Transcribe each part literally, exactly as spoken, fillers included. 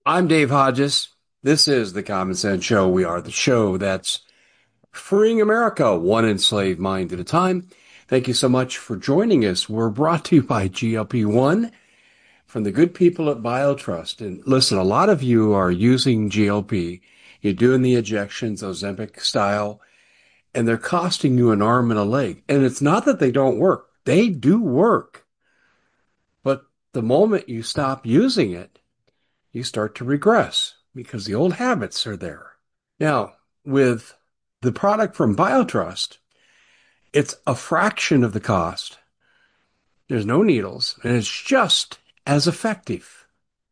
I'm Dave Hodges. This is the Common Sense Show. We are the show that's freeing America one enslaved mind at a time. Thank you so much for joining us. We're brought to you by G L P one from the good people at BioTrust. And listen, a lot of you are using G L P. You're doing the injections, Ozempic style, and they're costing you an arm and a leg. And it's not that they don't work. They do work. But the moment you stop using it, you start to regress because the old habits are there. Now, with the product from BioTrust, it's a fraction of the cost. There's no needles, and it's just as effective.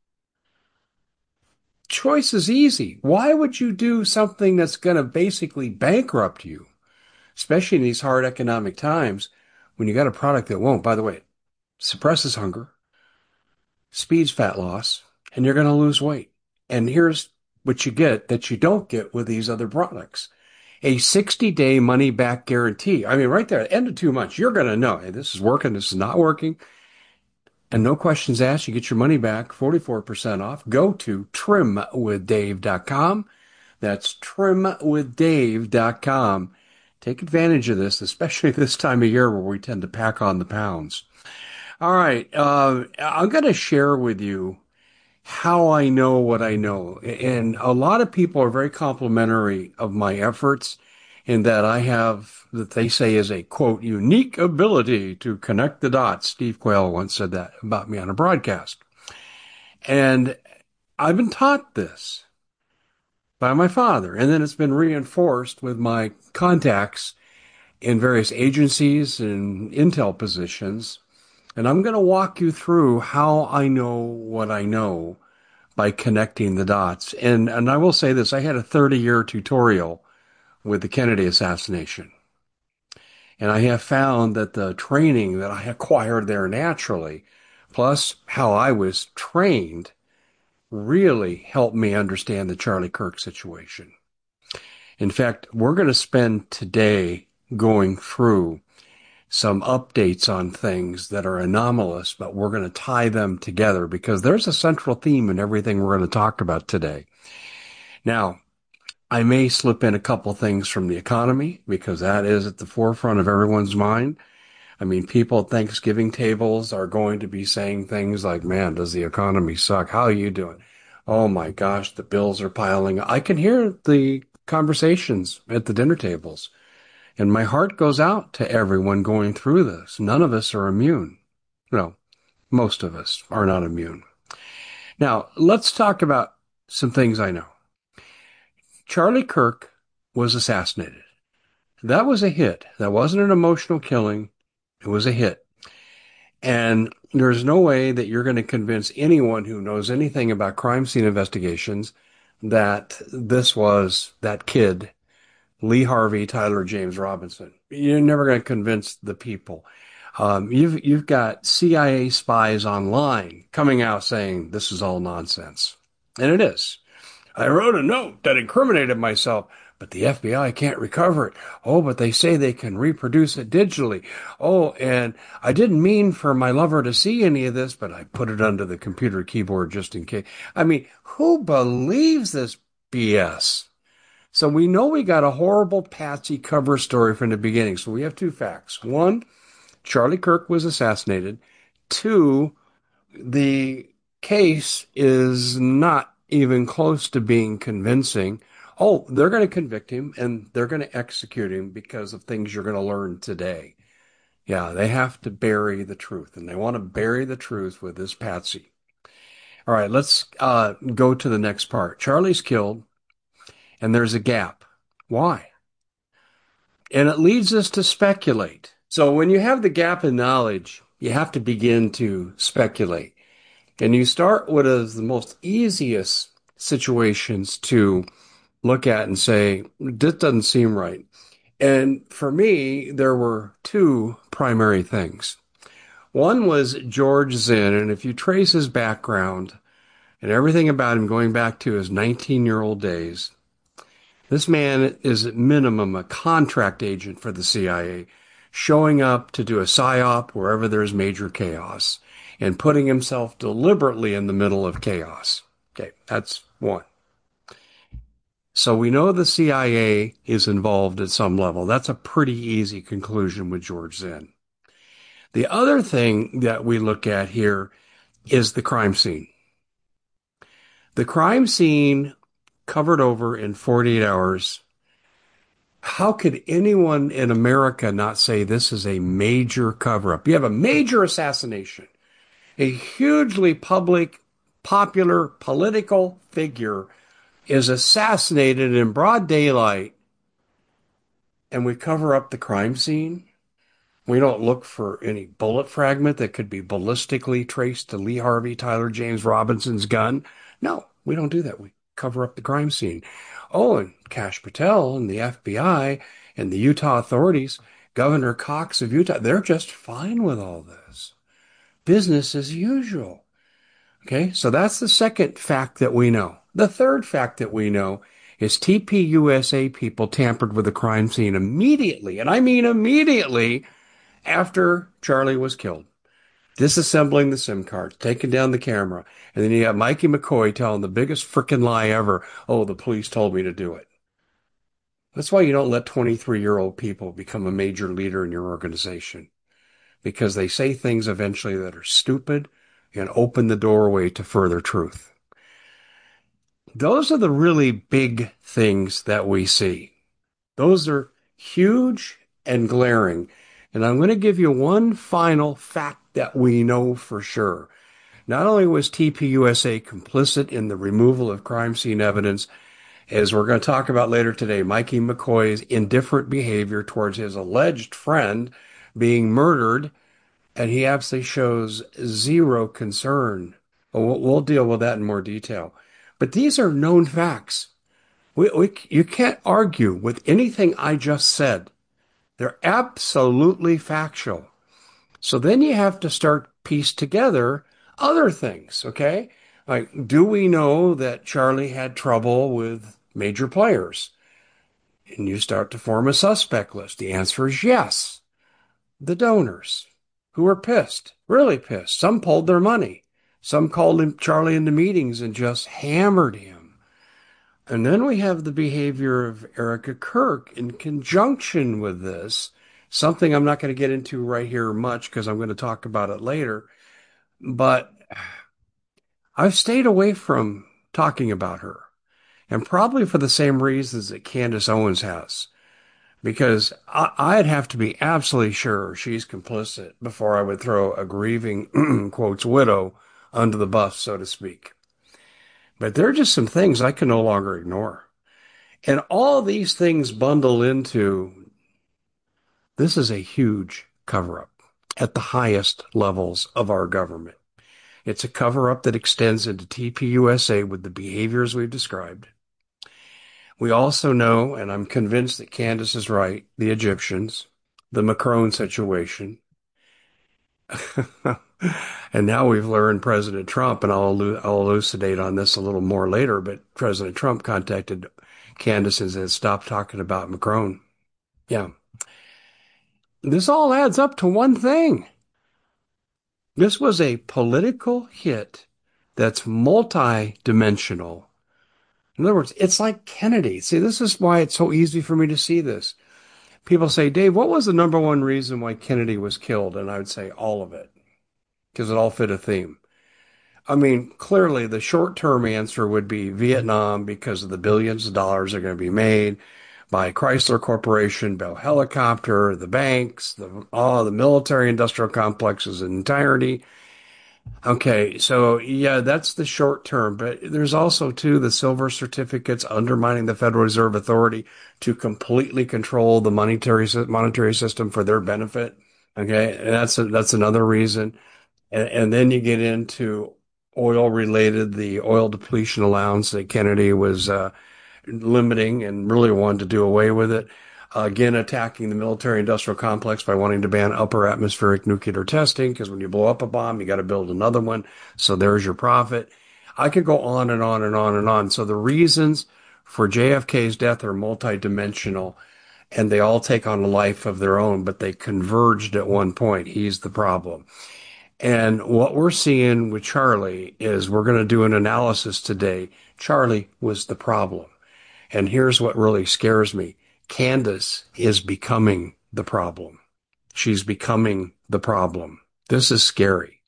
Choice is easy. Why would you do something that's going to basically bankrupt you, especially in these hard economic times when you got a product that won't? By the way, it suppresses hunger, speeds fat loss, and you're going to lose weight. And here's what you get that you don't get with these other products. A sixty day money back guarantee. I mean, right there, at the end of two months, you're going to know, hey, this is working, this is not working. And no questions asked. You get your money back, forty-four percent off. Go to trim with dave dot com. That's trim with dave dot com. Take advantage of this, especially this time of year where we tend to pack on the pounds. All right. Uh, I'm going to share with you how I know what I know. And a lot of people are very complimentary of my efforts in that I have, that they say is a quote, unique ability to connect the dots. Steve Quayle once said that about me on a broadcast. And I've been taught this by my father. And then it's been reinforced with my contacts in various agencies and intel positions. And I'm going to walk you through how I know what I know by connecting the dots. And and I will say this, I had a thirty year tutorial with the Kennedy assassination. And I have found that the training that I acquired there naturally, plus how I was trained, really helped me understand the Charlie Kirk situation. In fact, we're going to spend today going through some updates on things that are anomalous, but we're going to tie them together because there's a central theme in everything we're going to talk about today. Now, I may slip in a couple things from the economy because that is at the forefront of everyone's mind. I mean, people at Thanksgiving tables are going to be saying things like, man, does the economy suck? How are you doing? Oh my gosh, the bills are piling up. I can hear the conversations at the dinner tables, and my heart goes out to everyone going through this. None of us are immune. No, most of us are not immune. Now, let's talk about some things I know. Charlie Kirk was assassinated. That was a hit. That wasn't an emotional killing. It was a hit. And there's no way that you're going to convince anyone who knows anything about crime scene investigations that this was that kid, Lee Harvey, Tyler James Robinson. You're never going to convince the people. Um, you've you've got C I A spies online coming out saying this is all nonsense, and it is. I wrote a note that incriminated myself, but the F B I can't recover it. Oh, but they say they can reproduce it digitally. Oh, and I didn't mean for my lover to see any of this, but I put it under the computer keyboard just in case. I mean, who believes this B S? So we know we got a horrible patsy cover story from the beginning. So we have two facts. One, Charlie Kirk was assassinated. Two, the case is not even close to being convincing. Oh, they're going to convict him and they're going to execute him because of things you're going to learn today. Yeah, they have to bury the truth, and they want to bury the truth with this patsy. All right, let's uh, go to the next part. Charlie's killed, and there's a gap. Why? And it leads us to speculate. So when you have the gap in knowledge, you have to begin to speculate. And you start with as the most easiest situations to look at and say, this doesn't seem right. And for me, there were two primary things. One was George Zinn, and if you trace his background and everything about him going back to his nineteen-year-old days, this man is at minimum a contract agent for the C I A, showing up to do a psyop wherever there's major chaos and putting himself deliberately in the middle of chaos. Okay, that's one. So we know the C I A is involved at some level. That's a pretty easy conclusion with George Zinn. The other thing that we look at here is the crime scene. The crime scene covered over in forty-eight hours. How could anyone in America not say this is a major cover up? You have a major assassination, a hugely public, popular political figure is assassinated in broad daylight, and we cover up the crime scene. We don't look for any bullet fragment that could be ballistically traced to Lee Harvey, Tyler James Robinson's gun. No, we don't do that. We cover up the crime scene. Oh, and Kash Patel and the F B I and the Utah authorities, Governor Cox of Utah, they're just fine with all this. Business as usual. Okay, so that's the second fact that we know. The third fact that we know is T P U S A people tampered with the crime scene immediately, and I mean immediately, after Charlie was killed. Disassembling the SIM cards, taking down the camera, and then you have Mikey McCoy telling the biggest frickin' lie ever. Oh, the police told me to do it. That's why you don't let twenty-three-year-old people become a major leader in your organization, because they say things eventually that are stupid and open the doorway to further truth. Those are the really big things that we see. Those are huge and glaring. And I'm going to give you one final fact that we know for sure. Not only was T P U S A complicit in the removal of crime scene evidence, as we're going to talk about later today, Mikey McCoy's indifferent behavior towards his alleged friend being murdered, and he absolutely shows zero concern. We'll, we'll deal with that in more detail. But these are known facts. We, we, you can't argue with anything I just said. They're absolutely factual. So then you have to start piece together other things, okay? Like, do we know that Charlie had trouble with major players? And you start to form a suspect list. The answer is yes. The donors, who were pissed, really pissed. Some pulled their money. Some called him Charlie into meetings and just hammered him. And then we have the behavior of Erica Kirk in conjunction with this, something I'm not going to get into right here much because I'm going to talk about it later. But I've stayed away from talking about her, and probably for the same reasons that Candace Owens has, because I, I'd have to be absolutely sure she's complicit before I would throw a grieving, quotes, widow under the bus, so to speak. But there are just some things I can no longer ignore. And all these things bundle into, this is a huge cover-up at the highest levels of our government. It's a cover-up that extends into T P U S A with the behaviors we've described. We also know, and I'm convinced that Candace is right, the Egyptians, the Macron situation. And now we've learned President Trump, and I'll, I'll elucidate on this a little more later, but President Trump contacted Candace and said, stop talking about Macron. Yeah. This all adds up to one thing. This was a political hit that's multi-dimensional. In other words, it's like Kennedy. See, this is why it's so easy for me to see this. People say, Dave, what was the number one reason why Kennedy was killed? And I would say all of it, because it all fit a theme. I mean, clearly the short-term answer would be Vietnam, because of the billions of dollars that are going to be made by Chrysler Corporation, Bell Helicopter, the banks, the, all the military industrial complexes in entirety. Okay, so yeah, that's the short term, but there's also too the silver certificates undermining the Federal Reserve Authority to completely control the monetary monetary system for their benefit. Okay, and that's a, that's another reason. And, and then you get into oil related, the oil depletion allowance that Kennedy was uh, limiting and really wanted to do away with it. Uh, again, attacking the military industrial complex by wanting to ban upper atmospheric nuclear testing, because when you blow up a bomb, you got to build another one. So there's your profit. I could go on and on and on and on. So the reasons for J F K's death are multidimensional, and they all take on a life of their own, but they converged at one point. He's the problem. And what we're seeing with Charlie is we're going to do an analysis today. Charlie was the problem. And here's what really scares me. Candace is becoming the problem. She's becoming the problem. This is scary.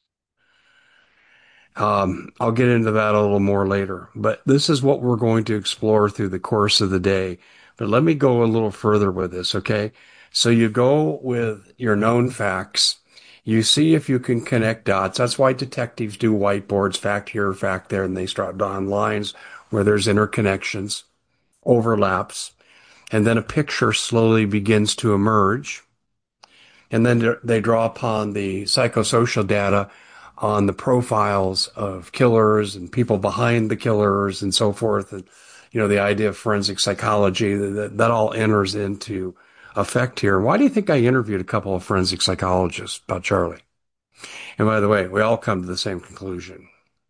Um, I'll get into that a little more later, but this is what we're going to explore through the course of the day. But let me go a little further with this, okay? So you go with your known facts. You see if you can connect dots. That's why detectives do whiteboards, fact here, fact there, and they start drawing lines where there's interconnections, overlaps, and then a picture slowly begins to emerge. And then they draw upon the psychosocial data on the profiles of killers and people behind the killers and so forth. And, you know, the idea of forensic psychology, that, that all enters into effect here. Why do you think I interviewed a couple of forensic psychologists about Charlie? And by the way, we all come to the same conclusion.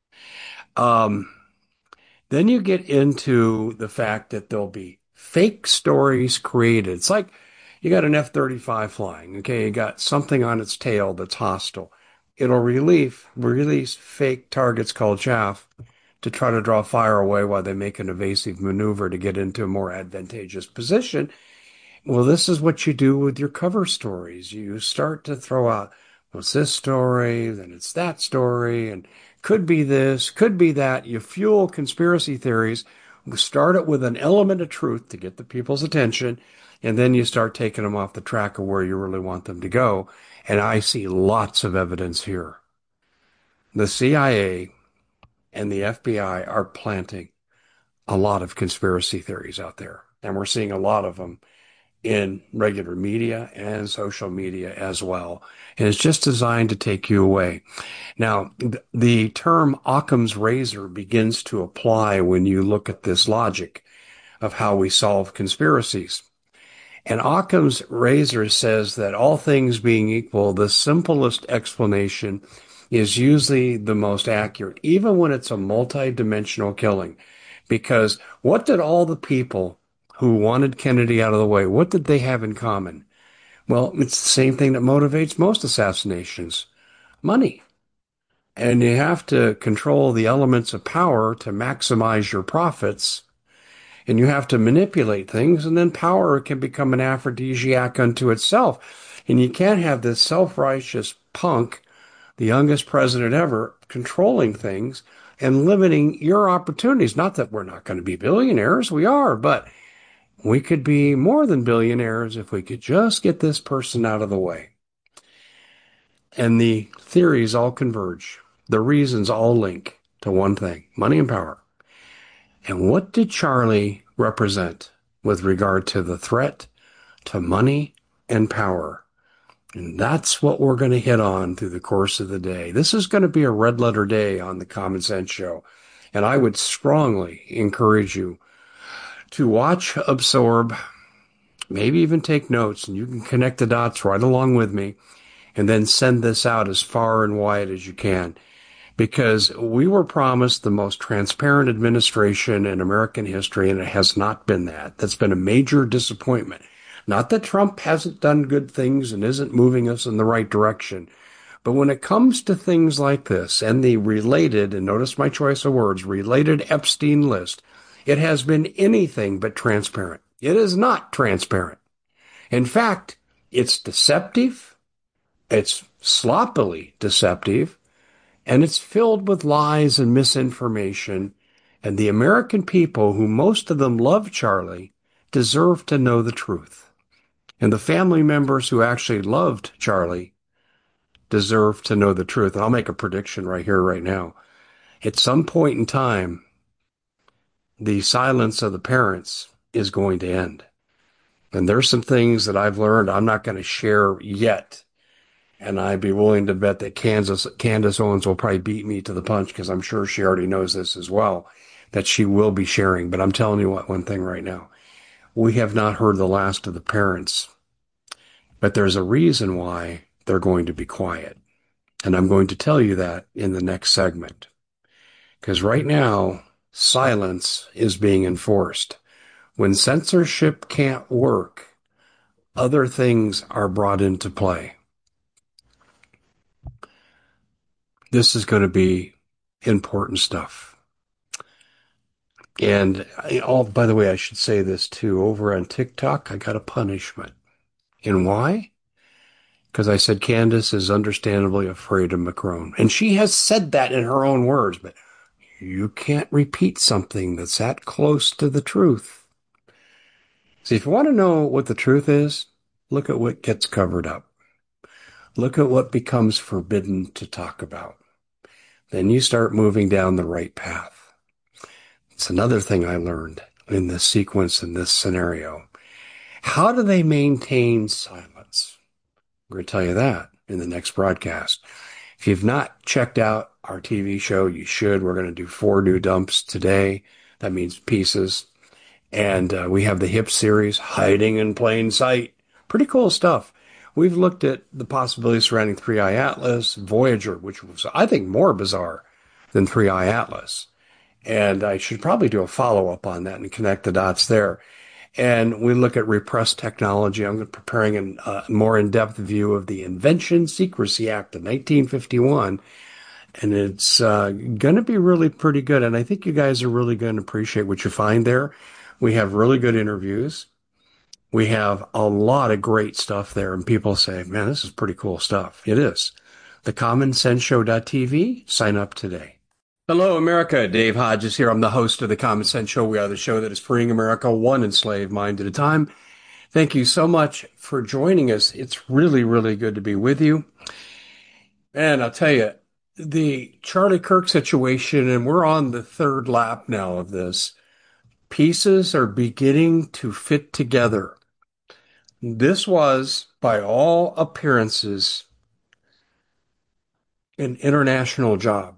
Um, then you get into the fact that there'll be fake stories created. It's like you got an F thirty-five flying, okay? You got something on its tail that's hostile. It'll relieve, release fake targets called chaff to try to draw fire away while they make an evasive maneuver to get into a more advantageous position. Well, this is what you do with your cover stories. You start to throw out, well, it's this story, then it's that story, and could be this, could be that. You fuel conspiracy theories. We start it with an element of truth to get the people's attention, and then you start taking them off the track of where you really want them to go. And I see lots of evidence here. The C I A and the F B I are planting a lot of conspiracy theories out there, and we're seeing a lot of them in regular media and social media as well. And it's just designed to take you away. Now, th- the term Occam's razor begins to apply when you look at this logic of how we solve conspiracies. And Occam's razor says that all things being equal, the simplest explanation is usually the most accurate, even when it's a multi-dimensional killing. Because what did all the people who wanted Kennedy out of the way, what did they have in common? Well, it's the same thing that motivates most assassinations: money. And you have to control the elements of power to maximize your profits. And you have to manipulate things, and then power can become an aphrodisiac unto itself. And you can't have this self-righteous punk, the youngest president ever, controlling things and limiting your opportunities. Not that we're not going to be billionaires, we are, but we could be more than billionaires if we could just get this person out of the way. And the theories all converge. The reasons all link to one thing: money and power. And what did Charlie represent with regard to the threat to money and power? And that's what we're going to hit on through the course of the day. This is going to be a red letter day on the Common Sense Show. And I would strongly encourage you to watch, absorb, maybe even take notes, and you can connect the dots right along with me, and then send this out as far and wide as you can. Because we were promised the most transparent administration in American history, and it has not been that. That's been a major disappointment. Not that Trump hasn't done good things and isn't moving us in the right direction, but when it comes to things like this and the related, and notice my choice of words, related Epstein list, it has been anything but transparent. It is not transparent. In fact, it's deceptive, it's sloppily deceptive, and it's filled with lies and misinformation. And the American people, who most of them love Charlie, deserve to know the truth. And the family members who actually loved Charlie deserve to know the truth. And I'll make a prediction right here, right now. At some point in time, the silence of the parents is going to end. And there's some things that I've learned I'm not going to share yet. And I'd be willing to bet that Kansas, Candace Owens will probably beat me to the punch, because I'm sure she already knows this as well, that she will be sharing. But I'm telling you what, one thing right now. We have not heard the last of the parents. But there's a reason why they're going to be quiet. And I'm going to tell you that in the next segment. Because right now, silence is being enforced. When censorship can't work, other things are brought into play. This is going to be important stuff. And oh, by the way, I should say this too. Over on TikTok, I got a punishment. And why? Because I said Candace is understandably afraid of Macron. And she has said that in her own words, but you can't repeat something that's that close to the truth. See, if you want to know what the truth is, look at what gets covered up. Look at what becomes forbidden to talk about. Then you start moving down the right path. It's another thing I learned in this sequence, in this scenario. How do they maintain silence? I'm going to tell you that in the next broadcast. If you've not checked out our T V show, you should. We're going to do four new dumps today. That means pieces. And uh, we have the HIP series, Hiding in Plain Sight. Pretty cool stuff. We've looked at the possibilities surrounding three I Atlas, Voyager, which was, I think, more bizarre than three I Atlas. And I should probably do a follow-up on that and connect the dots there. And we look at repressed technology. I'm preparing a uh, more in-depth view of the Invention Secrecy Act of nineteen fifty-one. And it's uh, going to be really pretty good. And I think you guys are really going to appreciate what you find there. We have really good interviews. We have a lot of great stuff there. And people say, man, this is pretty cool stuff. It is. the common sense show dot t v. Sign up today. Hello, America. Dave Hodges here. I'm the host of The Common Sense Show. We are the show that is freeing America one enslaved mind at a time. Thank you so much for joining us. It's really, really good to be with you. And I'll tell you, the Charlie Kirk situation, and we're on the third lap now of this, pieces are beginning to fit together. This was, by all appearances, an international job.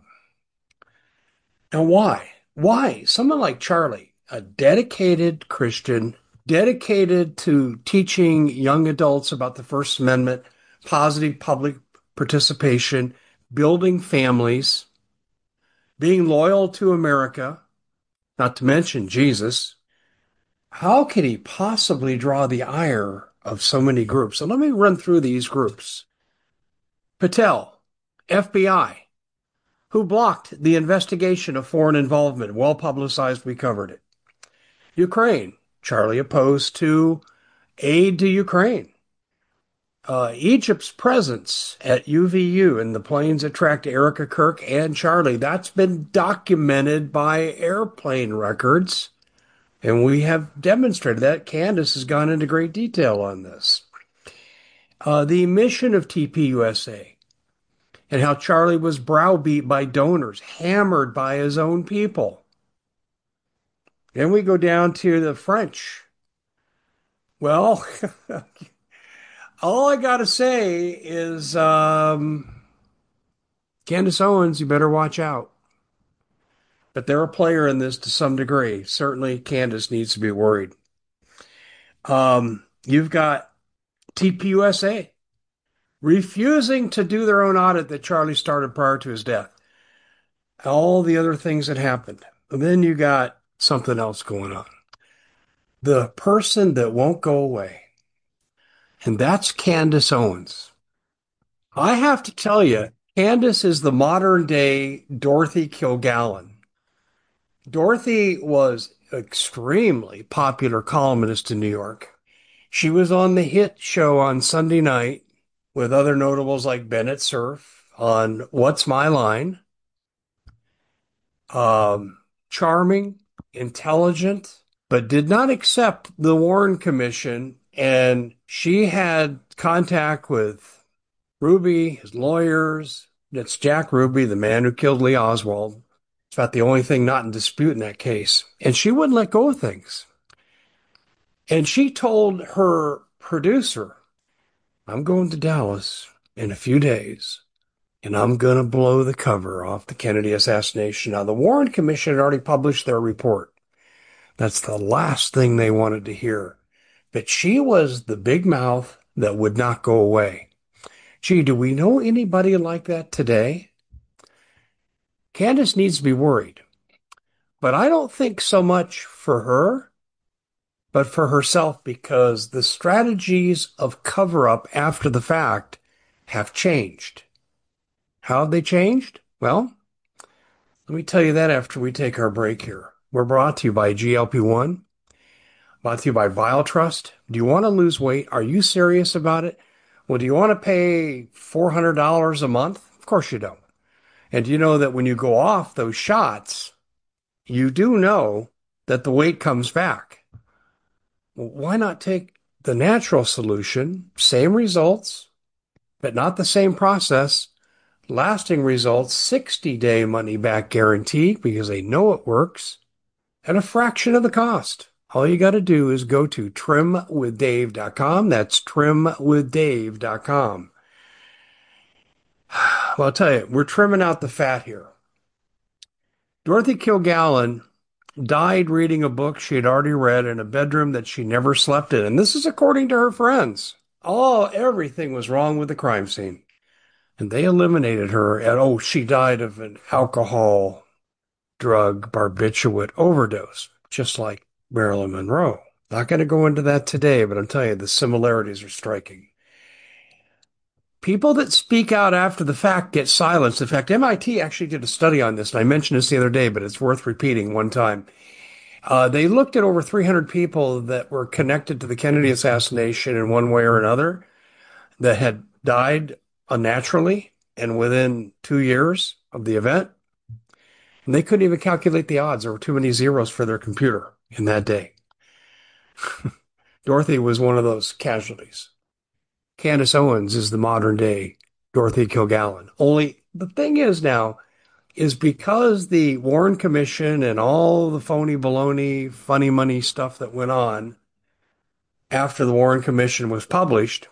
Now, why? Why? Someone like Charlie, a dedicated Christian, dedicated to teaching young adults about the First Amendment, positive public participation, building families, being loyal to America, not to mention Jesus. How could he possibly draw the ire of so many groups? So let me run through these groups. Patel, F B I, who blocked the investigation of foreign involvement. Well publicized, we covered it. Ukraine, Charlie opposed to aid to Ukraine. Uh, Egypt's presence at U V U and the planes that tracked Erica Kirk and Charlie, that's been documented by airplane records. And we have demonstrated that. Candace has gone into great detail on this. Uh, the mission of T P U S A and how Charlie was browbeat by donors, hammered by his own people. Then we go down to the French. Well, all I got to say is, um, Candace Owens, you better watch out. But they're a player in this to some degree. Certainly, Candace needs to be worried. Um, you've got T P U S A refusing to do their own audit that Charlie started prior to his death. All the other things that happened. And then you got something else going on. The person that won't go away. And that's Candace Owens. I have to tell you, Candace is the modern day Dorothy Kilgallen. Dorothy was an extremely popular columnist in New York. She was on the hit show on Sunday night with other notables like Bennett Cerf on What's My Line. Um, charming, intelligent, but did not accept the Warren Commission. And she had contact with Ruby, his lawyers. It's Jack Ruby, the man who killed Lee Oswald. It's about the only thing not in dispute in that case. And she wouldn't let go of things. And she told her producer, I'm going to Dallas in a few days, and I'm going to blow the cover off the Kennedy assassination. Now, the Warren Commission had already published their report. That's the last thing they wanted to hear. But she was the big mouth that would not go away. Gee, do we know anybody like that today? Candace needs to be worried. But I don't think so much for her, but for herself, because the strategies of cover-up after the fact have changed. How have they changed? Well, let me tell you that after we take our break here. We're brought to you by G L P one, brought to you by BioTrust. Do you want to lose weight? Are you serious about it? Well, do you want to pay four hundred dollars a month? Of course you don't. And do you know that when you go off those shots, you do know that the weight comes back? Well, why not take the natural solution? Same results, but not the same process. Lasting results, sixty-day money-back guarantee because they know it works at a fraction of the cost. All you got to do is go to trim with dave dot com. That's trim with dave dot com. Well, I'll tell you, we're trimming out the fat here. Dorothy Kilgallen died reading a book she had already read in a bedroom that she never slept in. And this is according to her friends. Oh, everything was wrong with the crime scene. And they eliminated her. And oh, she died of an alcohol drug barbiturate overdose, just like Marilyn Monroe. Not going to go into that today, but I'm telling you, the similarities are striking. People that speak out after the fact get silenced. In fact, M I T actually did a study on this, and I mentioned this the other day, but it's worth repeating one time. Uh, they looked at over three hundred people that were connected to the Kennedy assassination in one way or another that had died unnaturally and within two years of the event. And they couldn't even calculate the odds. There were too many zeros for their computer in that day. Dorothy was one of those casualties. Candace Owens is the modern day Dorothy Kilgallen. Only the thing is now, is because the Warren Commission and all the phony baloney, funny money stuff that went on after the Warren Commission was published.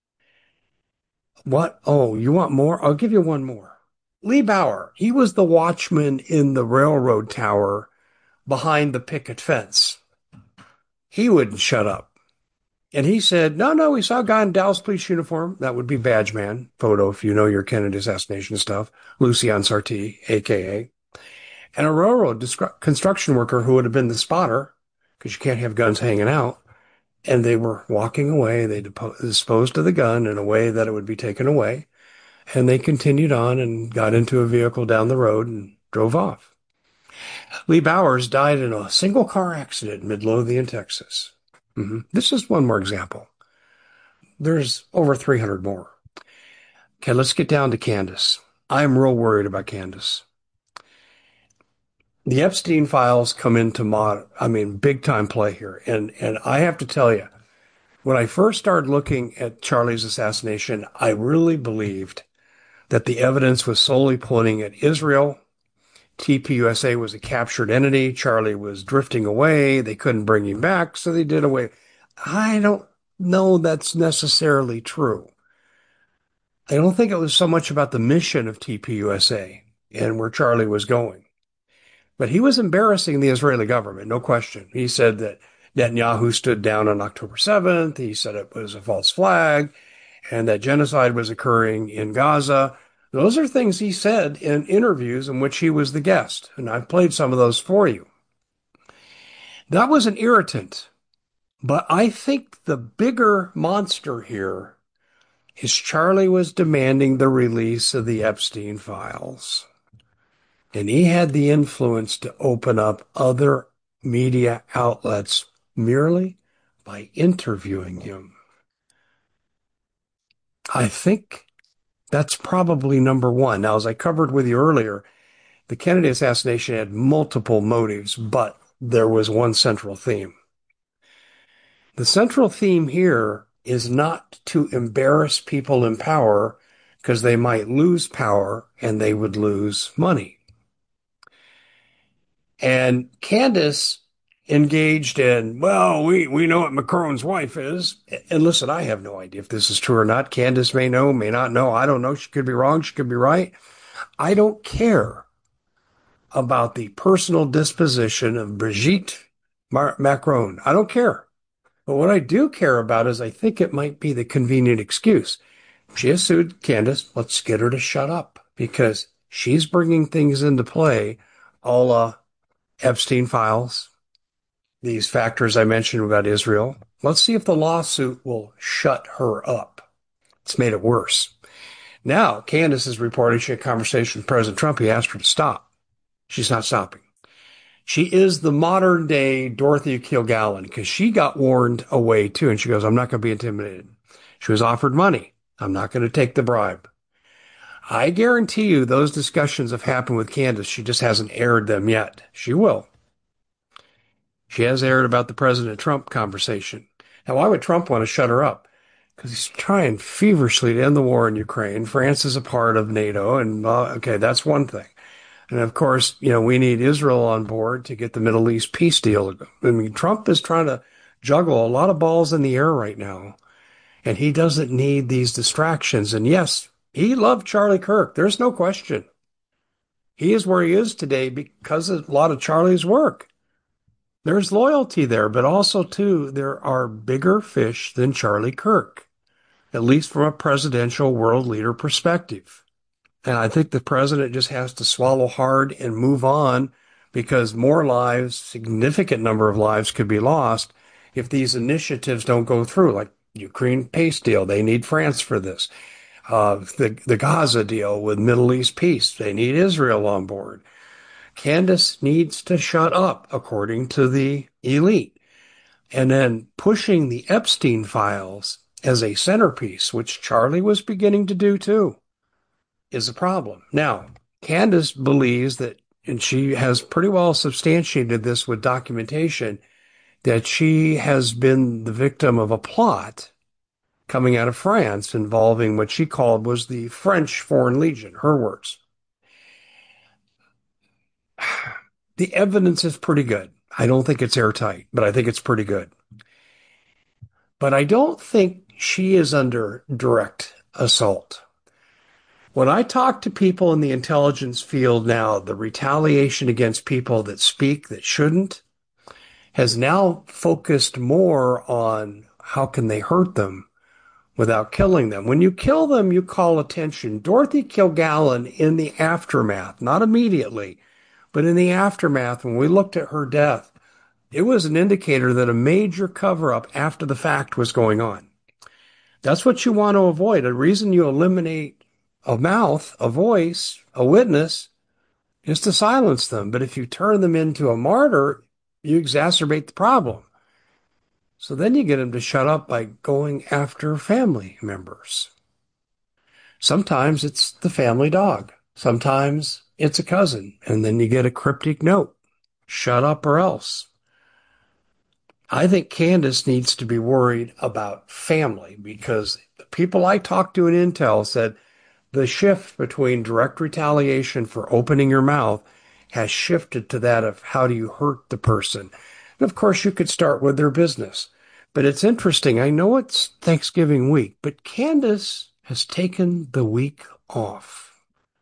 What? Oh, you want more? I'll give you one more. Lee Bauer, he was the watchman in the railroad tower behind the picket fence. He wouldn't shut up. And he said, no, no, we saw a guy in Dallas police uniform. That would be Badge Man photo if you know your Kennedy assassination stuff. Lucien Sarti, a k a. And a railroad construction worker who would have been the spotter, because you can't have guns hanging out. And they were walking away. They disposed of the gun in a way that it would be taken away. And they continued on and got into a vehicle down the road and drove off. Lee Bowers died in a single car accident in Midlothian, Texas. Mm-hmm. This is one more example. There's over three hundred more. Okay, let's get down to Candace. I'm real worried about Candace. The Epstein files come into mod, I mean, big time play here. And, and I have to tell you, when I first started looking at Charlie's assassination, I really believed that the evidence was solely pointing at Israel. T P U S A was a captured entity. Charlie was drifting away. They couldn't bring him back, so they did away. I don't know that's necessarily true. I don't think it was so much about the mission of T P U S A and where Charlie was going. But he was embarrassing the Israeli government, no question. He said that Netanyahu stood down on October seventh. He said it was a false flag and that genocide was occurring in Gaza. Those are things he said in interviews in which he was the guest, and I've played some of those for you. That was an irritant, but I think the bigger monster here is Charlie was demanding the release of the Epstein files, and he had the influence to open up other media outlets merely by interviewing him. I think that's probably number one. Now, as I covered with you earlier, the Kennedy assassination had multiple motives, but there was one central theme. The central theme here is not to embarrass people in power because they might lose power and they would lose money. And Candace engaged in, well, we, we know what Macron's wife is. And listen, I have no idea if this is true or not. Candace may know, may not know. I don't know. She could be wrong. She could be right. I don't care about the personal disposition of Brigitte Mar- Macron. I don't care. But what I do care about is I think it might be the convenient excuse. She has sued Candace. Let's get her to shut up because she's bringing things into play, a la Epstein files, these factors I mentioned about Israel. Let's see if the lawsuit will shut her up. It's made it worse. Now, Candace is reporting she had a conversation with President Trump. He asked her to stop. She's not stopping. She is the modern day Dorothy Kilgallen because she got warned away too. And she goes, I'm not going to be intimidated. She was offered money. I'm not going to take the bribe. I guarantee you those discussions have happened with Candace. She just hasn't aired them yet. She will. She has aired about the President Trump conversation. Now, why would Trump want to shut her up? Because he's trying feverishly to end the war in Ukraine. France is a part of NATO. And, uh, okay, that's one thing. And of course, you know, we need Israel on board to get the Middle East peace deal. I mean, Trump is trying to juggle a lot of balls in the air right now, and he doesn't need these distractions. And yes, he loved Charlie Kirk. There's no question. He is where he is today because of a lot of Charlie's work. There's loyalty there, but also, too, there are bigger fish than Charlie Kirk, at least from a presidential world leader perspective. And I think the president just has to swallow hard and move on because more lives, significant number of lives could be lost if these initiatives don't go through, like Ukraine peace deal. They need France for this. Uh, the, the Gaza deal with Middle East peace. They need Israel on board. Candace needs to shut up, according to the elite. And then pushing the Epstein files as a centerpiece, which Charlie was beginning to do too, is a problem. Now, Candace believes that, and she has pretty well substantiated this with documentation, that she has been the victim of a plot coming out of France involving what she called was the French Foreign Legion, her words. The evidence is pretty good. I don't think it's airtight, but I think it's pretty good. But I don't think she is under direct assault. When I talk to people in the intelligence field now, the retaliation against people that speak that shouldn't has now focused more on how can they hurt them without killing them. When you kill them, you call attention. Dorothy Kilgallen, in the aftermath, not immediately, but in the aftermath, when we looked at her death, it was an indicator that a major cover-up after the fact was going on. That's what you want to avoid. The reason you eliminate a mouth, a voice, a witness, is to silence them. But if you turn them into a martyr, you exacerbate the problem. So then you get them to shut up by going after family members. Sometimes it's the family dog. Sometimes it's a cousin. And then you get a cryptic note. Shut up or else. I think Candace needs to be worried about family because the people I talked to in Intel said the shift between direct retaliation for opening your mouth has shifted to that of how do you hurt the person. And of course, you could start with their business. But it's interesting. I know it's Thanksgiving week, but Candace has taken the week off.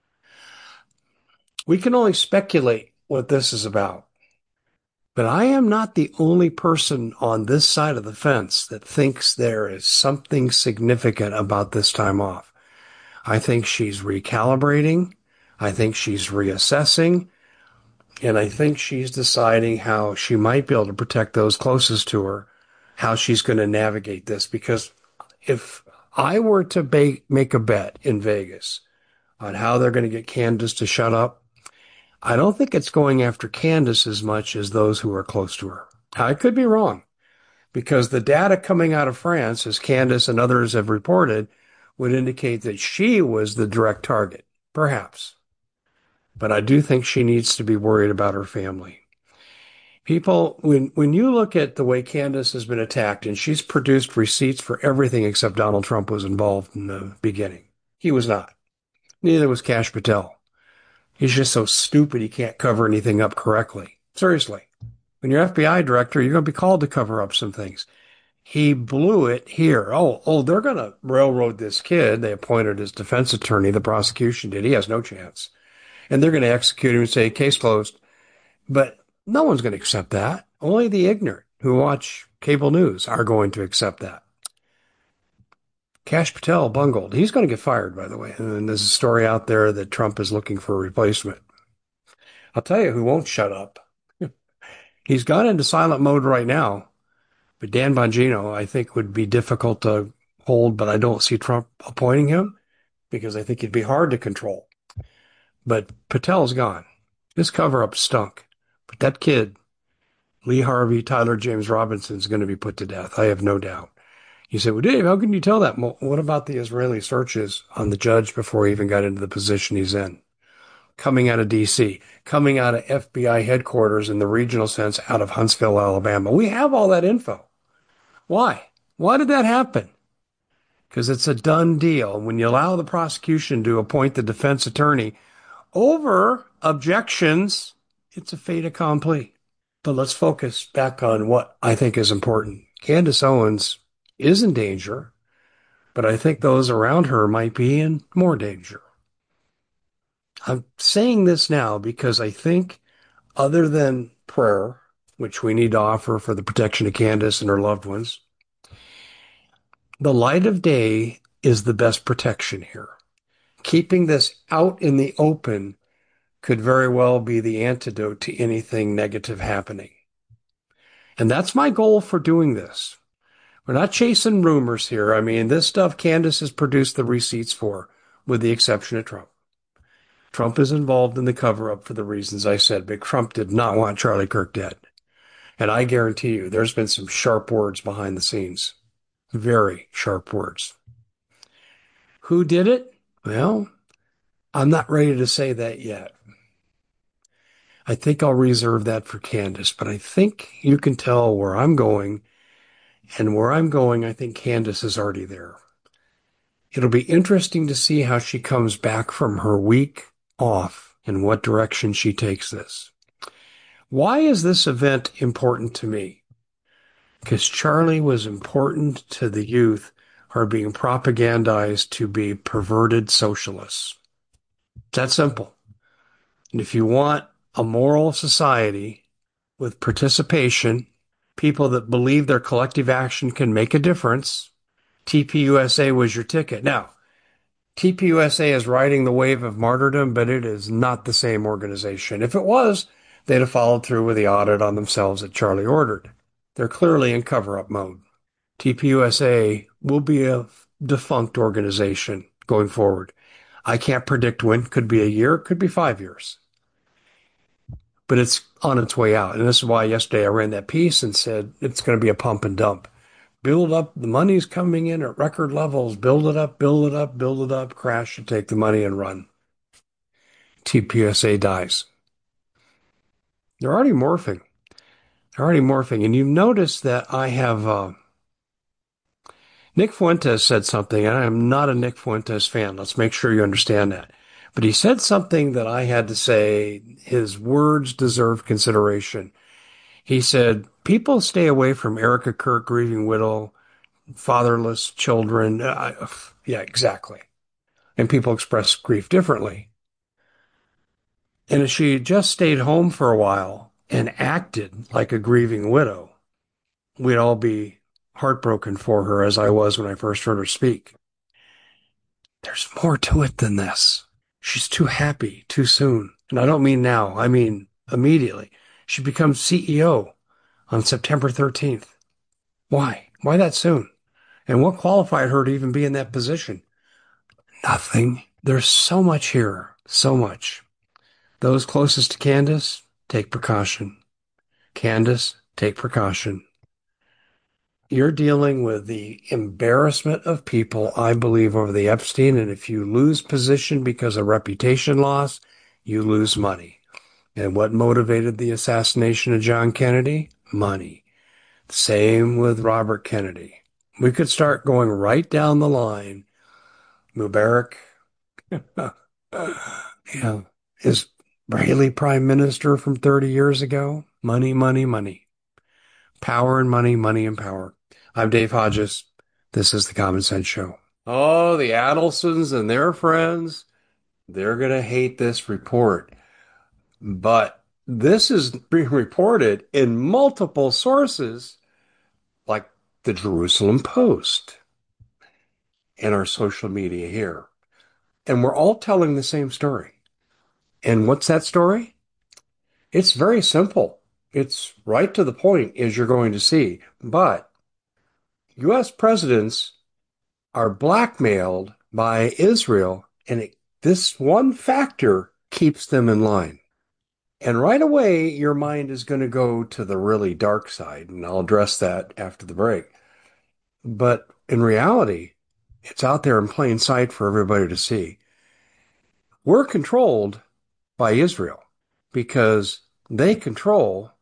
We can only speculate what this is about. But I am not the only person on this side of the fence that thinks there is something significant about this time off. I think she's recalibrating. I think she's reassessing. And I think she's deciding how she might be able to protect those closest to her, how she's going to navigate this. Because if I were to ba- make a bet in Vegas on how they're going to get Candace to shut up, I don't think it's going after Candace as much as those who are close to her. I could be wrong, because the data coming out of France, as Candace and others have reported, would indicate that she was the direct target, perhaps. But I do think she needs to be worried about her family. People, when, when you look at the way Candace has been attacked, and she's produced receipts for everything except Donald Trump was involved in the beginning. He was not. Neither was Kash Patel. He's just so stupid he can't cover anything up correctly. Seriously. When you're F B I director, you're going to be called to cover up some things. He blew it here. Oh, oh, they're going to railroad this kid. They appointed his defense attorney. The prosecution did. He has no chance. And they're going to execute him and say, case closed. But no one's going to accept that. Only the ignorant who watch cable news are going to accept that. Kash Patel bungled. He's going to get fired, by the way. And there's a story out there that Trump is looking for a replacement. I'll tell you who won't shut up. He's gone into silent mode right now. But Dan Bongino, I think, would be difficult to hold, but I don't see Trump appointing him. because I think it'd be hard to control. But Patel's gone. This cover-up stunk. But that kid, Lee Harvey, Tyler James Robinson, is going to be put to death. I have no doubt. You say, well, Dave, how can you tell that? Well, what about the Israeli searches on the judge before he even got into the position he's in? Coming out of D C, coming out of F B I headquarters in the regional sense out of Huntsville, Alabama. We have all that info. Why? Why did that happen? Because it's a done deal. When you allow the prosecution to appoint the defense attorney over objections, it's a fait accompli. But let's focus back on what I think is important. Candace Owens is in danger, but I think those around her might be in more danger. I'm saying this now because I think other than prayer, which we need to offer for the protection of Candace and her loved ones, the light of day is the best protection here. Keeping this out in the open could very well be the antidote to anything negative happening. And that's my goal for doing this. We're not chasing rumors here. I mean, this stuff Candace has produced the receipts for, with the exception of Trump. Trump is involved in the cover-up for the reasons I said, but Trump did not want Charlie Kirk dead. And I guarantee you, there's been some sharp words behind the scenes. Very sharp words. Who did it? Well, I'm not ready to say that yet. I think I'll reserve that for Candace, but I think you can tell where I'm going. And where I'm going, I think Candace is already there. It'll be interesting to see how she comes back from her week off and what direction she takes this. Why is this event important to me? Because Charlie was important to the youth who are being propagandized to be perverted socialists. It's that simple. And if you want a moral society with participation, people that believe their collective action can make a difference, T P U S A was your ticket. Now, T P U S A is riding the wave of martyrdom, but it is not the same organization. If it was, they'd have followed through with the audit on themselves that Charlie ordered. They're clearly in cover-up mode. T P U S A will be a defunct organization going forward. I can't predict when. Could be a year, could be five years. But it's on its way out. And this is why yesterday I ran that piece and said it's going to be a pump and dump. Build up, the money's coming in at record levels. Build it up, build it up, build it up, crash and take the money and run. T P U S A dies. They're already morphing. They're already morphing. And you've noticed that I have, uh, Nick Fuentes said something, and I am not a Nick Fuentes fan. Let's make sure you understand that. But he said something that I had to say, his words deserve consideration. He said, people stay away from Erica Kirk, grieving widow, fatherless children. Uh, yeah, exactly. And people express grief differently. And if she just stayed home for a while and acted like a grieving widow, we'd all be heartbroken for her, as I was when I first heard her speak. There's more to it than this. She's too happy too soon. And I don't mean now. I mean immediately. She becomes C E O on September thirteenth. Why? Why that soon? And what qualified her to even be in that position? Nothing. There's so much here. So much. Those closest to Candace, take precaution. Candace, take precaution. You're dealing with the embarrassment of people, I believe, over the Epstein. And if you lose position because of reputation loss, you lose money. And what motivated the assassination of John Kennedy? Money. Same with Robert Kennedy. We could start going right down the line. Mubarak, yeah, is Haley prime minister from thirty years ago? Money, money, money. Power and money, money and power. I'm Dave Hodges. This is the Common Sense Show. Oh, the Adelsons and their friends, they're going to hate this report. But this is being reported in multiple sources, like the Jerusalem Post and our social media here. And we're all telling the same story. And what's that story? It's very simple. It's right to the point, as you're going to see. But U S presidents are blackmailed by Israel, and it, this one factor keeps them in line. And right away, your mind is going to go to the really dark side, and I'll address that after the break. But in reality, it's out there in plain sight for everybody to see. We're controlled by Israel because they control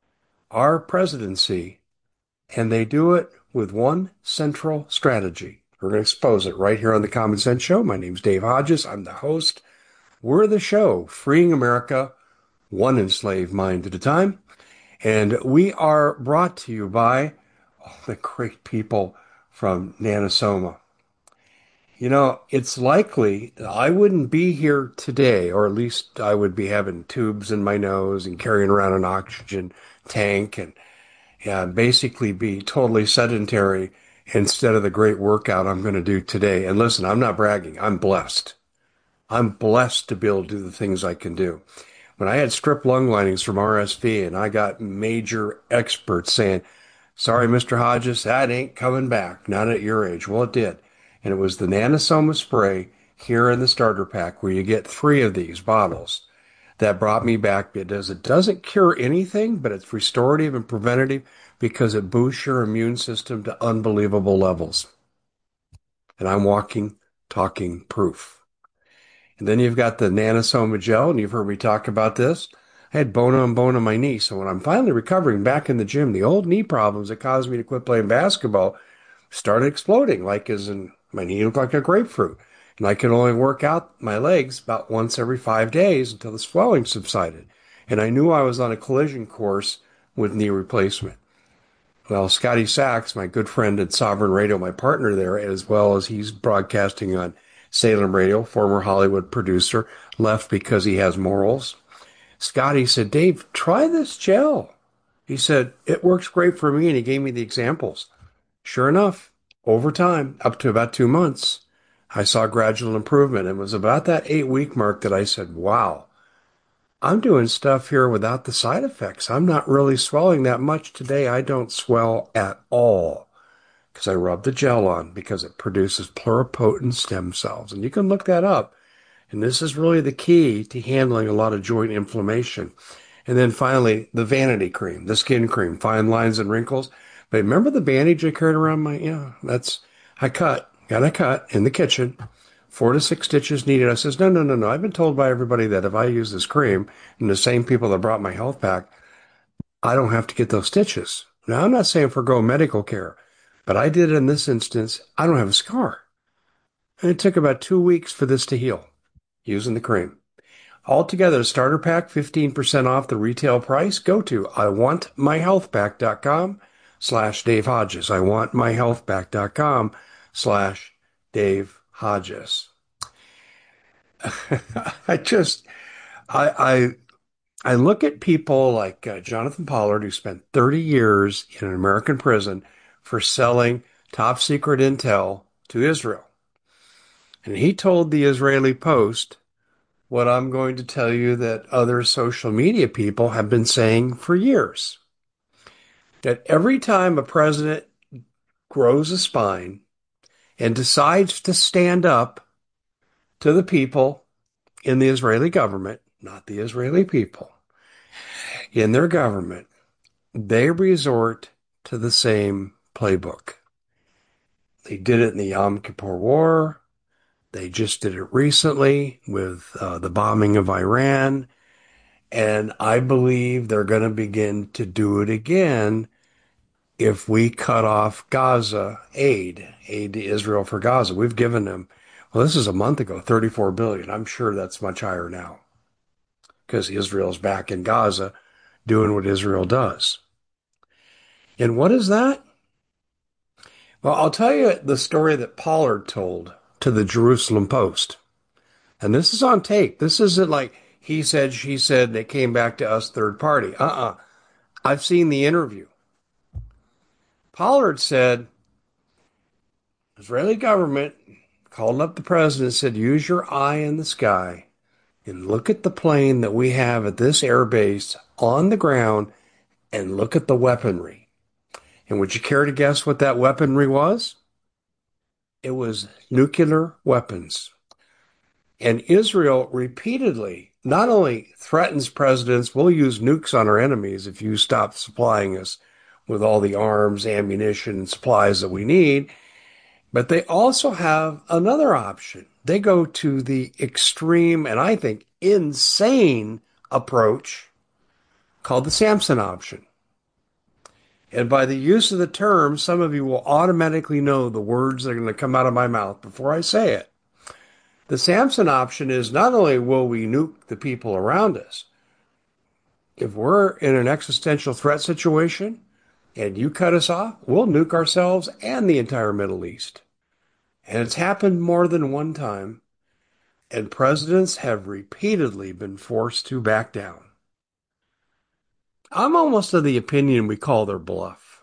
our presidency, and they do it with one central strategy. We're going to expose it right here on the Common Sense Show. My name's Dave Hodges. I'm the host. We're the show, freeing America one enslaved mind at a time. And we are brought to you by all the great people from Nanosoma. You know, it's likely I wouldn't be here today, or at least I would be having tubes in my nose and carrying around an oxygen tank and yeah, basically be totally sedentary instead of the great workout I'm going to do today. And listen, I'm not bragging. I'm blessed. I'm blessed to be able to do the things I can do. When I had strip lung linings from R S V and I got major experts saying, sorry, Mister Hodges, that ain't coming back, not at your age. Well, it did. And it was the Nanosoma spray here in the starter pack where you get three of these bottles that brought me back. It does, it doesn't cure anything, but it's restorative and preventative because it boosts your immune system to unbelievable levels. And I'm walking, talking proof. And then you've got the Nanosoma gel, and you've heard me talk about this. I had bone on bone on my knee. So when I'm finally recovering back in the gym, the old knee problems that caused me to quit playing basketball started exploding, like as in my knee looked like a grapefruit. And I could only work out my legs about once every five days until the swelling subsided. And I knew I was on a collision course with knee replacement. Well, Scotty Sachs, my good friend at Sovereign Radio, my partner there, as well as he's broadcasting on Salem Radio, former Hollywood producer, left because he has morals. Scotty said, Dave, try this gel. He said, it works great for me, and he gave me the examples. Sure enough, over time, up to about two months, I saw gradual improvement. It was about that eight-week mark that I said, wow, I'm doing stuff here without the side effects. I'm not really swelling that much today. I don't swell at all because I rub the gel on because it produces pluripotent stem cells. And you can look that up. And this is really the key to handling a lot of joint inflammation. And then finally, the vanity cream, the skin cream, fine lines and wrinkles. But remember the bandage I carried around my, yeah, that's, I cut, got a cut in the kitchen, four to six stitches needed. I says, no, no, no, no. I've been told by everybody that if I use this cream, and the same people that brought my health pack, I don't have to get those stitches. Now, I'm not saying forgo medical care, but I did it in this instance. I don't have a scar. And it took about two weeks for this to heal using the cream. Altogether, starter pack, fifteen percent off the retail price. Go to iwantmyhealthpack.com slash Dave Hodges. iwantmyhealthpack.com slash Dave Hodges. I just, I, I, I look at people like uh, Jonathan Pollard, who spent thirty years in an American prison for selling top secret intel to Israel. And he told the Israeli Post what I'm going to tell you that other social media people have been saying for years. That every time a president grows a spine and decides to stand up to the people in the Israeli government, not the Israeli people, in their government, they resort to the same playbook. They did it in the Yom Kippur War. They just did it recently with uh, the bombing of Iran. And I believe they're going to begin to do it again if we cut off Gaza aid, aid to Israel for Gaza. We've given them, well, this is a month ago, thirty-four billion dollars. I'm sure that's much higher now because Israel's back in Gaza doing what Israel does. And what is that? Well, I'll tell you the story that Pollard told to the Jerusalem Post. And this is on tape. This isn't like he said, she said, they came back to us third party. Uh-uh. I've seen the interview. Pollard said, Israeli government called up the president and said, use your eye in the sky and look at the plane that we have at this air base on the ground and look at the weaponry. And would you care to guess what that weaponry was? It was nuclear weapons. And Israel repeatedly not only threatens presidents, we'll use nukes on our enemies if you stop supplying us with all the arms, ammunition, and supplies that we need, but they also have another option. They go to the extreme and I think insane approach called the Samson option. And by the use of the term, some of you will automatically know the words that are going to come out of my mouth before I say it. The Samson option is not only will we nuke the people around us, if we're in an existential threat situation and you cut us off, we'll nuke ourselves and the entire Middle East. And it's happened more than one time, and presidents have repeatedly been forced to back down. I'm almost of the opinion we call their bluff.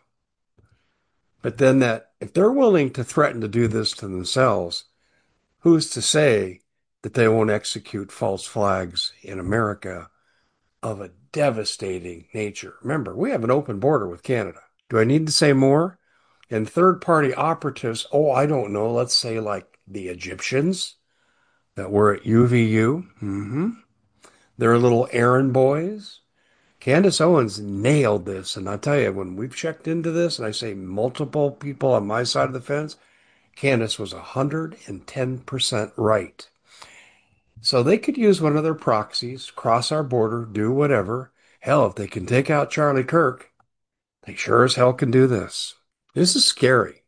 But then that if they're willing to threaten to do this to themselves, who's to say that they won't execute false flags in America of a devastating nature? Remember, we have an open border with Canada. Do I need to say more? And third-party operatives, oh, I don't know, let's say like the Egyptians that were at U V U. Mm-hmm. They're little errand boys. Candace Owens nailed this. And I tell you, when we've checked into this, and I say multiple people on my side of the fence, Candace was one hundred ten percent right. So they could use one of their proxies, cross our border, do whatever. Hell, if they can take out Charlie Kirk, they sure as hell can do this. This is scary.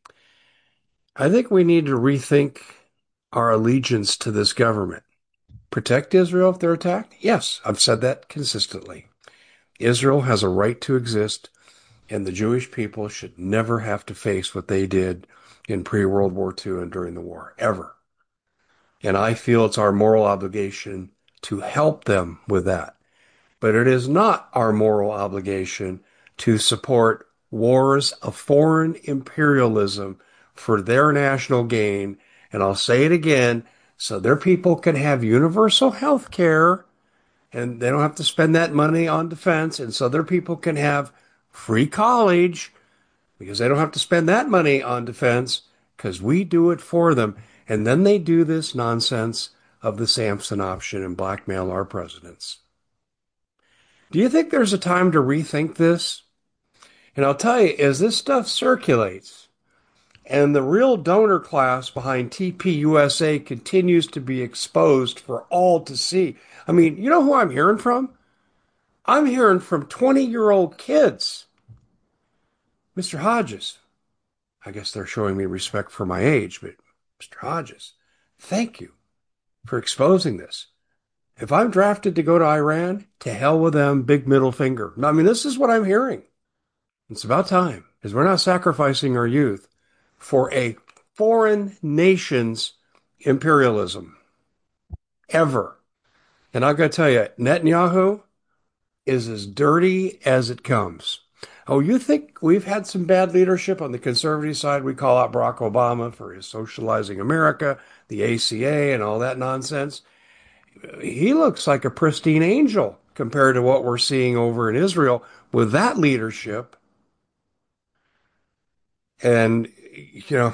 I think we need to rethink our allegiance to this government. Protect Israel if they're attacked? Yes, I've said that consistently. Israel has a right to exist, and the Jewish people should never have to face what they did in pre-World War Two and during the war, ever. And I feel it's our moral obligation to help them with that. But it is not our moral obligation to support wars of foreign imperialism for their national gain. And I'll say it again, so their people can have universal health care and they don't have to spend that money on defense. And so their people can have free college because they don't have to spend that money on defense because we do it for them. And then they do this nonsense of the Samson option and blackmail our presidents. Do you think there's a time to rethink this? And I'll tell you, as this stuff circulates and the real donor class behind T P U S A continues to be exposed for all to see. I mean, you know who I'm hearing from? I'm hearing from twenty-year-old kids. Mister Hodges, I guess they're showing me respect for my age, but Mister Hodges, thank you for exposing this. If I'm drafted to go to Iran, to hell with them, big middle finger. I mean, this is what I'm hearing. It's about time, because we're not sacrificing our youth for a foreign nation's imperialism. Ever. And I've got to tell you, Netanyahu is as dirty as it comes. Oh, you think we've had some bad leadership on the conservative side? We call out Barack Obama for his socializing America, the A C A, and all that nonsense. He looks like a pristine angel compared to what we're seeing over in Israel with that leadership. And, you know,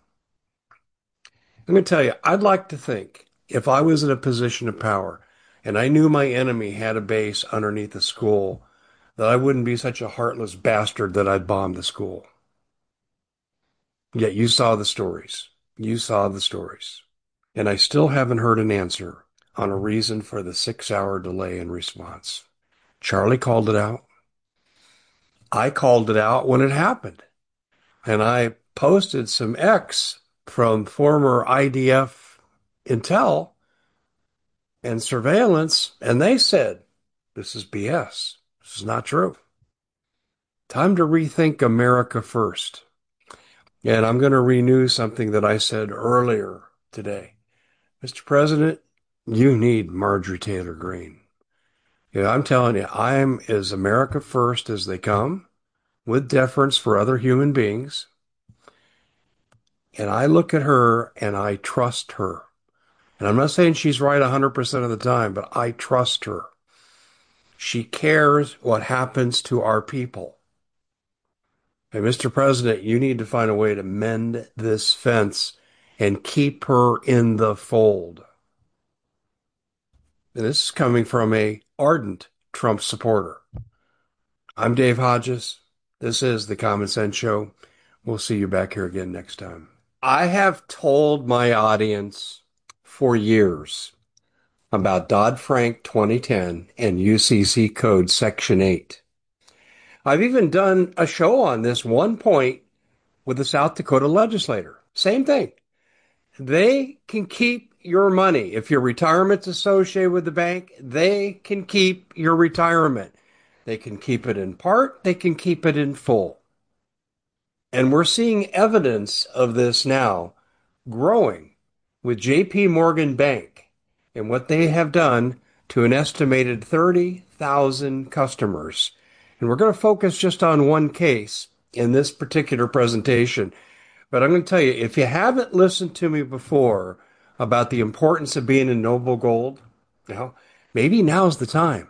I'm going to tell you, I'd like to think if I was in a position of power and I knew my enemy had a base underneath the school, that I wouldn't be such a heartless bastard that I'd bomb the school. Yet you saw the stories. You saw the stories. And I still haven't heard an answer on a reason for the six-hour delay in response. Charlie called it out. I called it out when it happened. And I posted some X from former I D F intel and surveillance, and they said, this is B S. This is not true. Time to rethink America first. And I'm going to renew something that I said earlier today. Mister President, you need Marjorie Taylor Greene. You know, I'm telling you, I'm as America first as they come, with deference for other human beings. And I look at her and I trust her. And I'm not saying she's right one hundred percent of the time, but I trust her. She cares what happens to our people. And Mister President, you need to find a way to mend this fence and keep her in the fold. And this is coming from a ardent Trump supporter. I'm Dave Hodges. This is the Common Sense Show. We'll see you back here again next time. I have told my audience for years about Dodd-Frank twenty ten and U C C Code Section eight. I've even done a show on this one point with the South Dakota legislator. Same thing. They can keep your money. If your retirement's associated with the bank, they can keep your retirement. They can keep it in part. They can keep it in full. And we're seeing evidence of this now growing with J P Morgan Bank and what they have done to an estimated thirty thousand customers. And we're going to focus just on one case in this particular presentation. But I'm going to tell you, if you haven't listened to me before about the importance of being in Noble Gold, you know, maybe now's the time.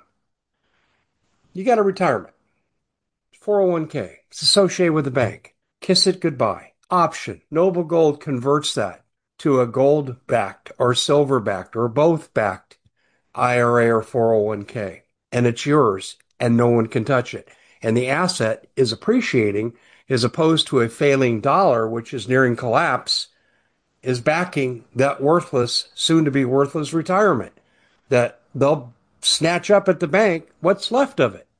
You got a retirement, four oh one k. It's associated with the bank. Kiss it goodbye. Option. Noble Gold converts that to a gold-backed or silver-backed or both-backed I R A or four oh one k. And it's yours, and no one can touch it. And the asset is appreciating as opposed to a failing dollar, which is nearing collapse, is backing that worthless, soon-to-be worthless retirement that they'll snatch up at the bank what's left of it.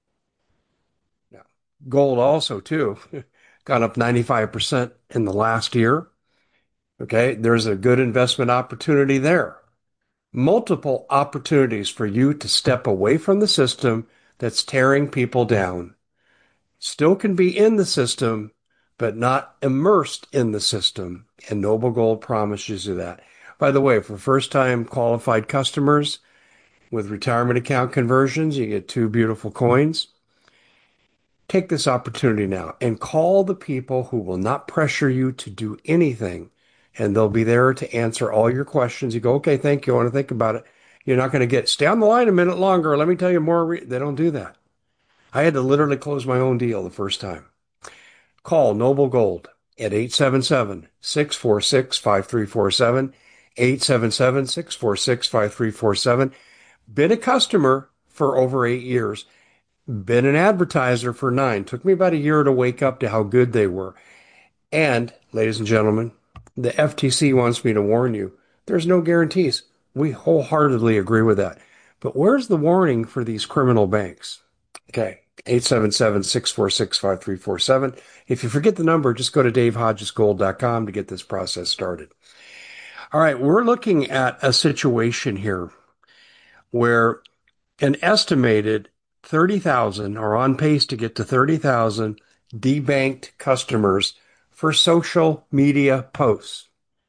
Now, gold also, too, gone up ninety-five percent in the last year. Okay, there's a good investment opportunity there. Multiple opportunities for you to step away from the system that's tearing people down. Still can be in the system, but not immersed in the system. And Noble Gold promises you that. By the way, for first-time qualified customers with retirement account conversions, you get two beautiful coins. Take this opportunity now and call the people who will not pressure you to do anything, and they'll be there to answer all your questions. You go, okay, thank you. I want to think about it. You're not going to get, stay on the line a minute longer. Let me tell you more. Re-. They don't do that. I had to literally close my own deal the first time. Call Noble Gold at eight seven seven, six four six, five three four seven, eight seven seven, six four six, five three four seven. Been a customer for over eight years. Been an advertiser for nine. Took me about a year to wake up to how good they were. And, ladies and gentlemen, the F T C wants me to warn you, there's no guarantees. We wholeheartedly agree with that. But where's the warning for these criminal banks? Okay, eight seven seven, six four six, five three four seven. If you forget the number, just go to dave hodges gold dot com to get this process started. All right, we're looking at a situation here where an estimated thirty thousand are on pace to get to thirty thousand debanked customers for social media posts.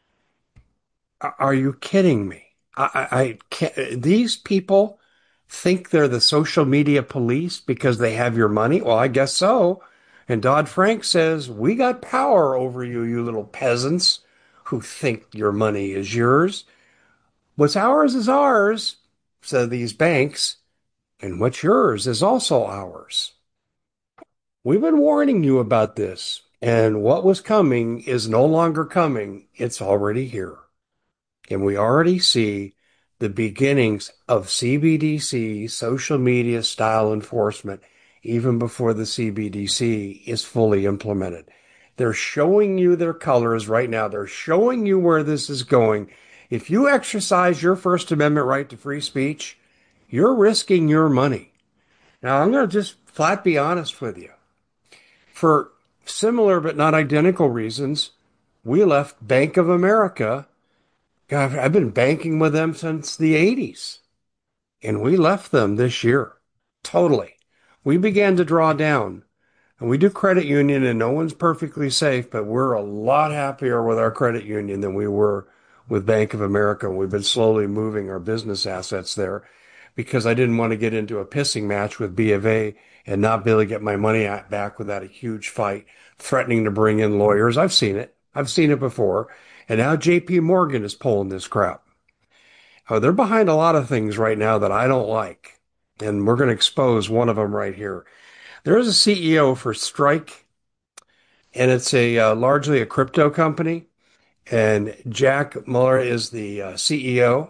Are you kidding me? I, I, I can't, these people think they're the social media police because they have your money? Well, I guess so. And Dodd-Frank says, we got power over you, you little peasants who think your money is yours. What's ours is ours, so these banks, and what's yours is also ours. We've been warning you about this, and what was coming is no longer coming. It's already here. And we already see the beginnings of C B D C, social media style enforcement, even before the C B D C is fully implemented. They're showing you their colors right now. They're showing you where this is going. If you exercise your First Amendment right to free speech, you're risking your money. Now, I'm going to just flat be honest with you. For similar but not identical reasons, we left Bank of America. God, I've been banking with them since the eighties. And we left them this year. Totally. We began to draw down. And we do credit union, and no one's perfectly safe, but we're a lot happier with our credit union than we were with Bank of America. We've been slowly moving our business assets there because I didn't want to get into a pissing match with B of A and not be able to get my money back without a huge fight, threatening to bring in lawyers. I've seen it. I've seen it before. And now J P Morgan is pulling this crap. Oh, they're behind a lot of things right now that I don't like. And we're going to expose one of them right here. There is a C E O for Strike, and it's a uh, largely a crypto company. and Jack Mueller is the uh, C E O.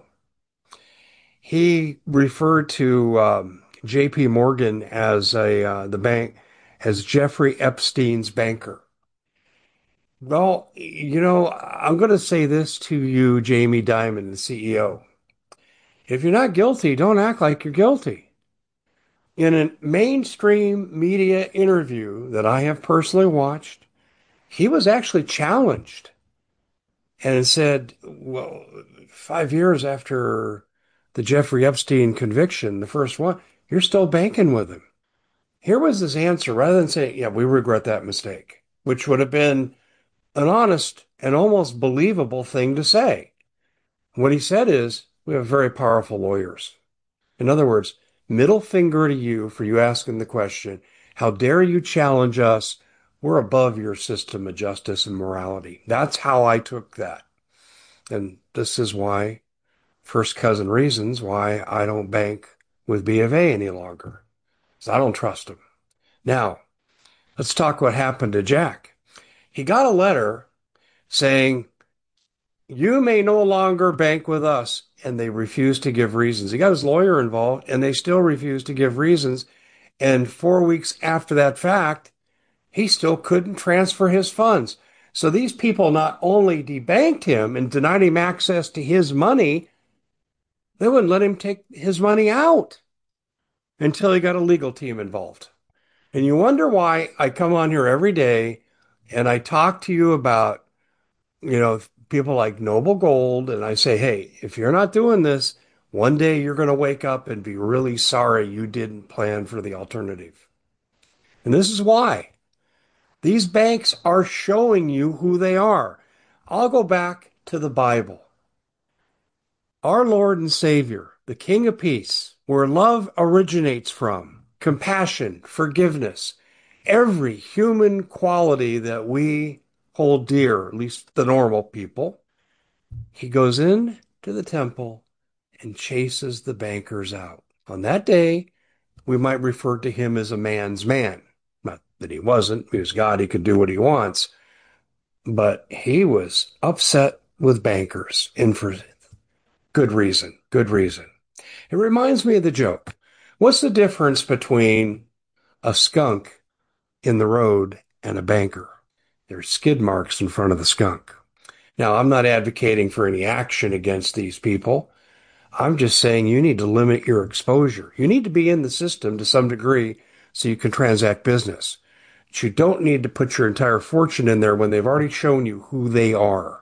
He referred to um, J P. Morgan as a uh, the bank as Jeffrey Epstein's banker. Well, you know, I'm going to say this to you, Jamie Dimon, the C E O. If you're not guilty, don't act like you're guilty. In a mainstream media interview that I have personally watched, he was actually challenged and said, well, five years after the Jeffrey Epstein conviction, the first one, you're still banking with him. Here was his answer rather than saying, yeah, we regret that mistake, which would have been an honest and almost believable thing to say. What he said is, we have very powerful lawyers. In other words, middle finger to you for you asking the question, how dare you challenge us? We're above your system of justice and morality. That's how I took that. And this is why, first cousin reasons why I don't bank with B of A any longer. Because I don't trust them. Now, let's talk what happened to Jack. He got a letter saying, you may no longer bank with us. And they refused to give reasons. He got his lawyer involved and they still refused to give reasons. And four weeks after that fact, he still couldn't transfer his funds. So these people not only debanked him and denied him access to his money, they wouldn't let him take his money out until he got a legal team involved. And you wonder why I come on here every day and I talk to you about, you know, people like Noble Gold, and I say, hey, if you're not doing this, one day you're going to wake up and be really sorry you didn't plan for the alternative. And this is why. These banks are showing you who they are. I'll go back to the Bible. Our Lord and Savior, the King of Peace, where love originates from, compassion, forgiveness, every human quality that we hold dear, at least the normal people, he goes in to the temple and chases the bankers out. On that day, we might refer to him as a man's man. Not that he wasn't, he was God, he could do what he wants. But he was upset with bankers, and for good reason, good reason. It reminds me of the joke. What's the difference between a skunk in the road and a banker? There's skid marks in front of the skunk. Now, I'm not advocating for any action against these people. I'm just saying you need to limit your exposure. You need to be in the system to some degree so you can transact business. But you don't need to put your entire fortune in there when they've already shown you who they are.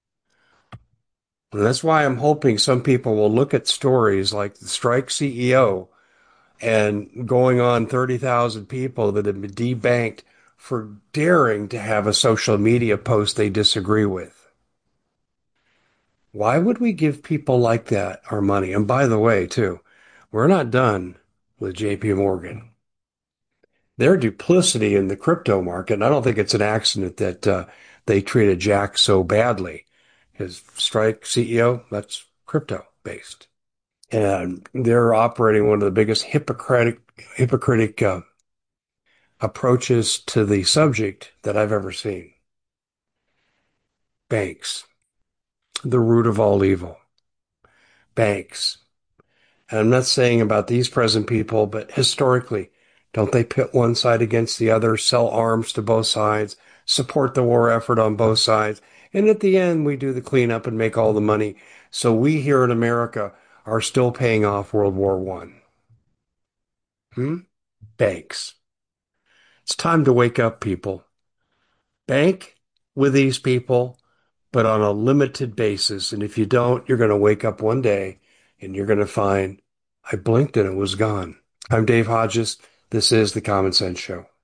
And that's why I'm hoping some people will look at stories like the Strike C E O and going on thirty thousand people that have been debanked for daring to have a social media post they disagree with. Why would we give people like that our money? And by the way, too, we're not done with J P. Morgan. Their duplicity in the crypto market, and I don't think it's an accident that uh, they treated Jack so badly. His Strike C E O, that's crypto based. And they're operating one of the biggest hypocritic, hypocritic uh, approaches to the subject that I've ever seen. Banks, the root of all evil. Banks. And I'm not saying about these present people, but historically, don't they pit one side against the other, sell arms to both sides, support the war effort on both sides, and at the end, we do the cleanup and make all the money. So we here in America are still paying off World War One. Hmm? Banks. It's time to wake up, people. Bank with these people, but on a limited basis. And if you don't, you're going to wake up one day and you're going to find I blinked and it was gone. I'm Dave Hodges. This is The Common Sense Show.